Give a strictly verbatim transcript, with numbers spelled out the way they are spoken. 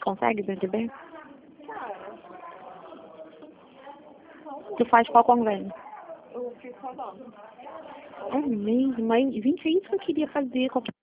Consegue perceber? Cara, Tu faz qual convênio? eu fiz com a dona. É mesmo, mas, gente, é isso que eu queria fazer.